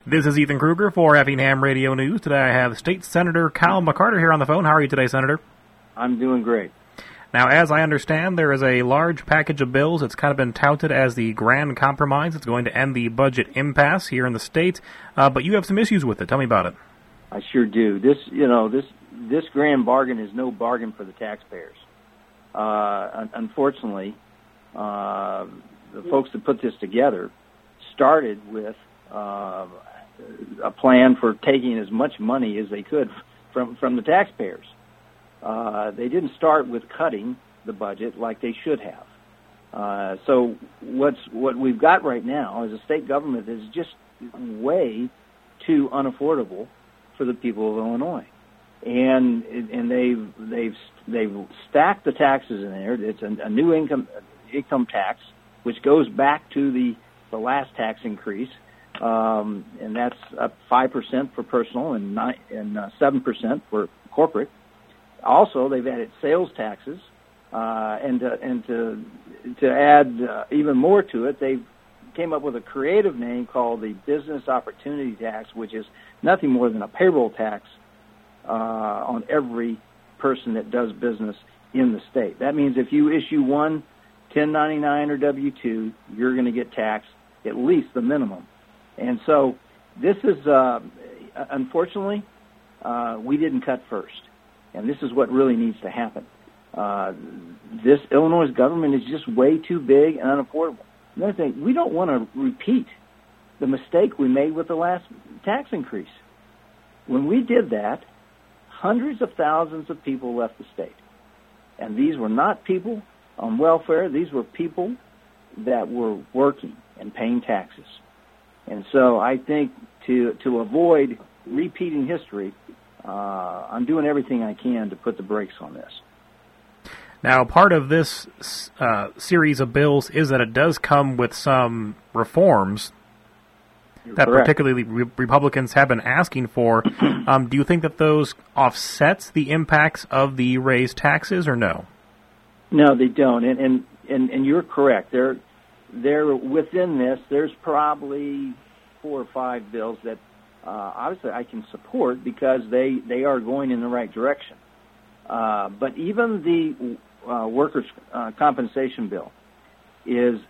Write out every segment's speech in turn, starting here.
This is Ethan Kruger for Effingham Radio News. Today I have State Senator Kyle McCarter here on the phone. How are you today, Senator? I'm doing great. Now, as I understand, there is a large package of bills. It's kind of been touted as the grand compromise. It's going to end the budget impasse here in the state, but you have some issues with it. Tell me about it. I sure do. This grand bargain is no bargain for the taxpayers. Unfortunately, the folks that put this together started with a plan for taking as much money as they could from the taxpayers. They didn't start with cutting the budget like they should have. So what we've got right now is a state government that is just way too unaffordable for the people of Illinois, and they've stacked the taxes in there. It's a new income tax, which goes back to the last tax increase, and that's up 5% for personal and 7% for corporate. Also, they've added sales taxes, and to add even more to it, they came up with a creative name called the Business Opportunity Tax, which is nothing more than a payroll tax on every person that does business in the state. That means if you issue one 1099 or W-2, you're going to get taxed at least the minimum. And so this is, unfortunately, we didn't cut first. And this is what really needs to happen. This Illinois government is just way too big and unaffordable. Another thing, we don't want to repeat the mistake we made with the last tax increase. When we did that, hundreds of thousands of people left the state. And these were not people on welfare. These were people that were working and paying taxes. And so I think to avoid repeating history, I'm doing everything I can to put the brakes on this. Now, part of this series of bills is that it does come with some reforms that correct. Particularly Republicans have been asking for. Do you think that those offsets the impacts of the raised taxes, or no? No, they don't. And you're correct. They're within this. There's probably 4 or 5 bills that obviously I can support because they are going in the right direction. But even the workers' compensation bill is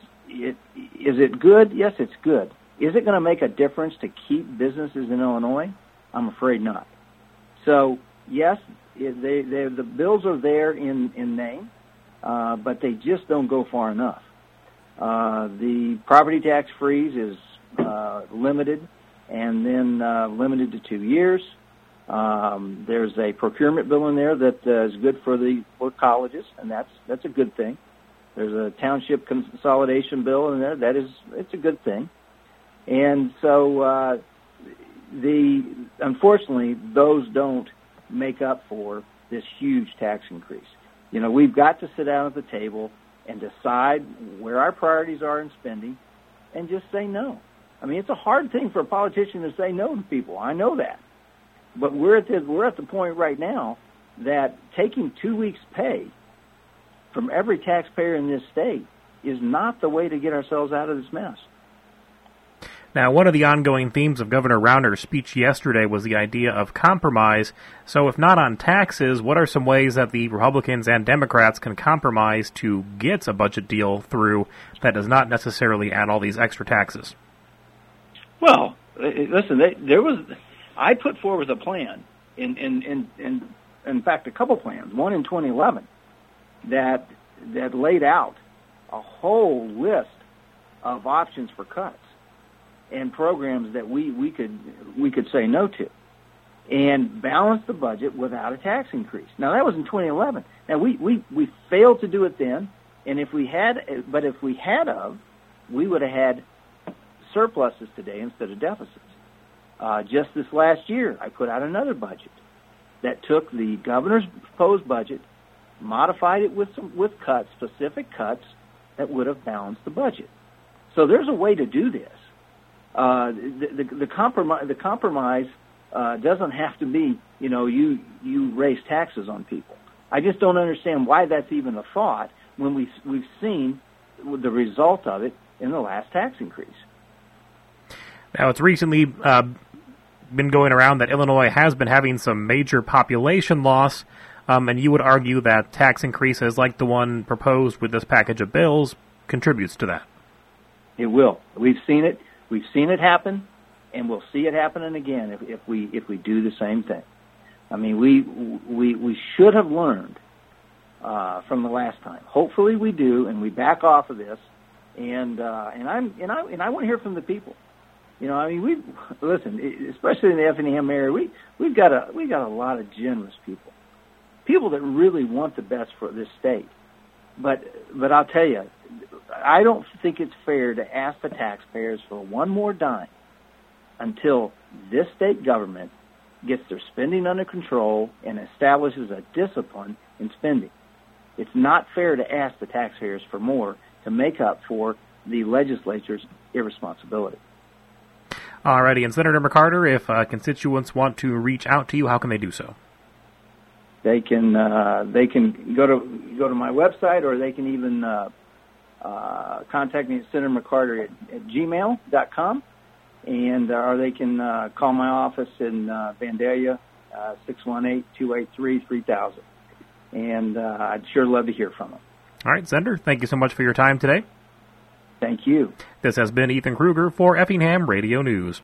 it good? Yes, it's good. Is it going to make a difference to keep businesses in Illinois? I'm afraid not. So yes, the bills are there in name, but they just don't go far enough. The property tax freeze is limited, and then limited to 2 years. There's a procurement bill in there that is good for colleges, and that's a good thing. There's a township consolidation bill in there it's a good thing. And so unfortunately those don't make up for this huge tax increase. We've got to sit down at the table and decide where our priorities are in spending, and just say no. I mean, it's a hard thing for a politician to say no to people. I know that. But we're at the point right now that taking 2 weeks' pay from every taxpayer in this state is not the way to get ourselves out of this mess. Now, one of the ongoing themes of Governor Rauner's speech yesterday was the idea of compromise. So if not on taxes, what are some ways that the Republicans and Democrats can compromise to get a budget deal through that does not necessarily add all these extra taxes? Well, listen, I put forward a plan, in fact, a couple plans, one in 2011, that laid out a whole list of options for cuts and programs that we could say no to, and balance the budget without a tax increase. Now that was in 2011. Now we failed to do it then, and if we had, we would have had surpluses today instead of deficits. Just this last year, I put out another budget that took the governor's proposed budget, modified it with cuts, specific cuts that would have balanced the budget. So there's a way to do this. The compromise doesn't have to be, you raise taxes on people. I just don't understand why that's even a thought when we've seen the result of it in the last tax increase. Now, it's recently been going around that Illinois has been having some major population loss, and you would argue that tax increases like the one proposed with this package of bills contributes to that. It will. We've seen it. We've seen it happen, and we'll see it happening again if we do the same thing. I mean, we should have learned from the last time. Hopefully, we do, and we back off of this. And I want to hear from the people. You know, I mean, especially in the Effingham area, we've got a lot of generous people that really want the best for this state. But I'll tell you, I don't think it's fair to ask the taxpayers for one more dime until this state government gets their spending under control and establishes a discipline in spending. It's not fair to ask the taxpayers for more to make up for the legislature's irresponsibility. Alrighty, and Senator McCarter, if constituents want to reach out to you, how can they do so? They can go to my website, or they can even contact me at Senator McCarter at gmail.com, and or they can call my office in Vandalia, 618-283-3000. And I'd sure love to hear from them. All right, Senator, thank you so much for your time today. Thank you. This has been Ethan Kruger for Effingham Radio News.